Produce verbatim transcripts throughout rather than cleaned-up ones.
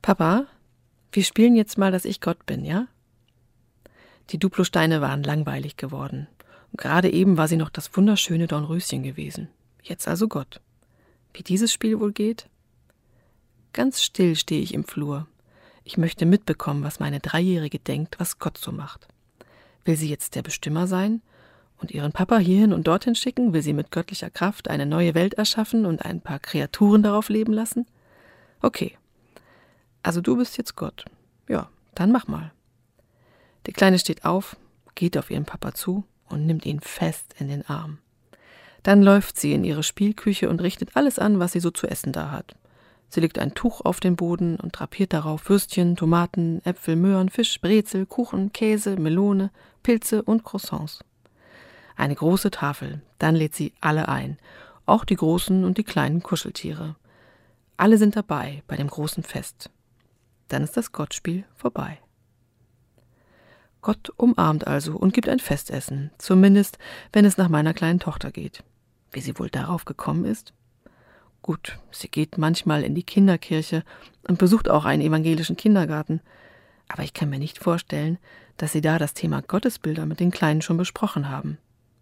Papa, wir spielen jetzt mal, dass ich Gott bin, ja? Die Duplosteine waren langweilig geworden. Und gerade eben war sie noch das wunderschöne Dornröschen gewesen. Jetzt also Gott. Wie dieses Spiel wohl geht? Ganz still stehe ich im Flur. Ich möchte mitbekommen, was meine Dreijährige denkt, was Gott so macht. Will sie jetzt der Bestimmer sein und ihren Papa hierhin und dorthin schicken? Will sie mit göttlicher Kraft eine neue Welt erschaffen und ein paar Kreaturen darauf leben lassen? Okay, also du bist jetzt Gott. Ja, dann mach mal. Die Kleine steht auf, geht auf ihren Papa zu und nimmt ihn fest in den Arm. Dann läuft sie in ihre Spielküche und richtet alles an, was sie so zu essen da hat. Sie legt ein Tuch auf den Boden und drapiert darauf Würstchen, Tomaten, Äpfel, Möhren, Fisch, Brezel, Kuchen, Käse, Melone, Pilze und Croissants. Eine große Tafel, dann lädt sie alle ein, auch die großen und die kleinen Kuscheltiere. Alle sind dabei bei dem großen Fest. Dann ist das Gottspiel vorbei. Gott umarmt also und gibt ein Festessen, zumindest wenn es nach meiner kleinen Tochter geht. Wie sie wohl darauf gekommen ist? Gut, sie geht manchmal in die Kinderkirche und besucht auch einen evangelischen Kindergarten, aber ich kann mir nicht vorstellen, dass sie da das Thema Gottesbilder mit den Kleinen schon besprochen haben.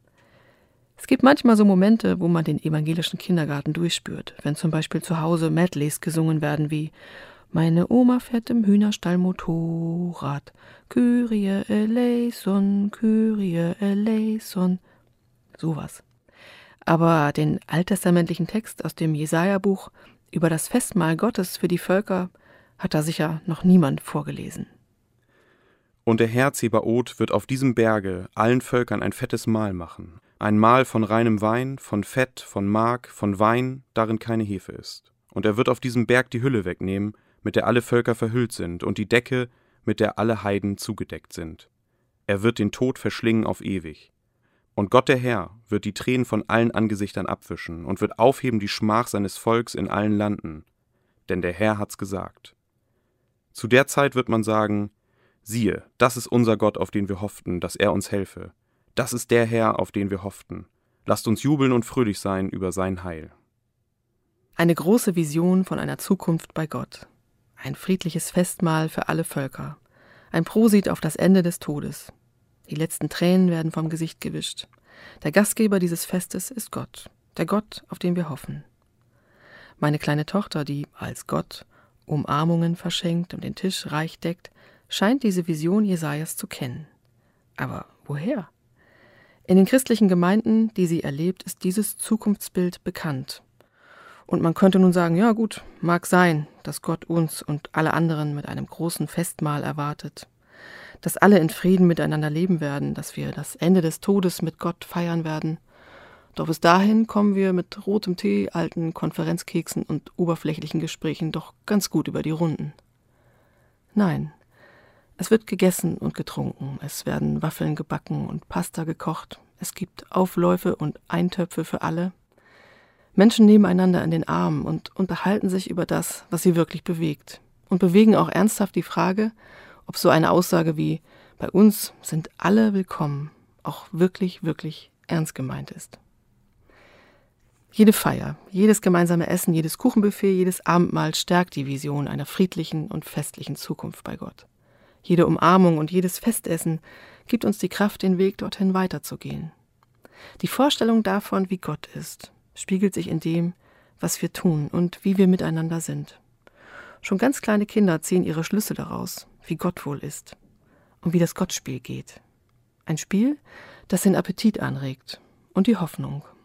Es gibt manchmal so Momente, wo man den evangelischen Kindergarten durchspürt, wenn zum Beispiel zu Hause Medleys gesungen werden wie »Meine Oma fährt im Hühnerstall Motorrad, Kyrie eleison, Kyrie eleison«, sowas. Aber den alttestamentlichen Text aus dem Jesaja-Buch über das Festmahl Gottes für die Völker hat da sicher noch niemand vorgelesen. Und der Herr Zebaoth wird auf diesem Berge allen Völkern ein fettes Mahl machen. Ein Mahl von reinem Wein, von Fett, von Mark, von Wein, darin keine Hefe ist. Und er wird auf diesem Berg die Hülle wegnehmen, mit der alle Völker verhüllt sind, und die Decke, mit der alle Heiden zugedeckt sind. Er wird den Tod verschlingen auf ewig. Und Gott der Herr wird die Tränen von allen Angesichtern abwischen und wird aufheben die Schmach seines Volks in allen Landen. Denn der Herr hat's gesagt. Zu der Zeit wird man sagen, siehe, das ist unser Gott, auf den wir hofften, dass er uns helfe. Das ist der Herr, auf den wir hofften. Lasst uns jubeln und fröhlich sein über sein Heil. Eine große Vision von einer Zukunft bei Gott. Ein friedliches Festmahl für alle Völker. Ein Prosit auf das Ende des Todes. Die letzten Tränen werden vom Gesicht gewischt. Der Gastgeber dieses Festes ist Gott, der Gott, auf den wir hoffen. Meine kleine Tochter, die als Gott Umarmungen verschenkt und den Tisch reich deckt, scheint diese Vision Jesajas zu kennen. Aber woher? In den christlichen Gemeinden, die sie erlebt, ist dieses Zukunftsbild bekannt. Und man könnte nun sagen, ja gut, mag sein, dass Gott uns und alle anderen mit einem großen Festmahl erwartet. Dass alle in Frieden miteinander leben werden, dass wir das Ende des Todes mit Gott feiern werden. Doch bis dahin kommen wir mit rotem Tee, alten Konferenzkeksen und oberflächlichen Gesprächen doch ganz gut über die Runden. Nein, es wird gegessen und getrunken, es werden Waffeln gebacken und Pasta gekocht, es gibt Aufläufe und Eintöpfe für alle. Menschen nehmen einander in den Arm und unterhalten sich über das, was sie wirklich bewegt. Und bewegen auch ernsthaft die Frage, ob so eine Aussage wie »bei uns sind alle willkommen« auch wirklich, wirklich ernst gemeint ist. Jede Feier, jedes gemeinsame Essen, jedes Kuchenbuffet, jedes Abendmahl stärkt die Vision einer friedlichen und festlichen Zukunft bei Gott. Jede Umarmung und jedes Festessen gibt uns die Kraft, den Weg dorthin weiterzugehen. Die Vorstellung davon, wie Gott ist, spiegelt sich in dem, was wir tun und wie wir miteinander sind. Schon ganz kleine Kinder ziehen ihre Schlüsse daraus, wie Gott wohl ist und wie das Gottspiel geht. Ein Spiel, das den Appetit anregt und die Hoffnung.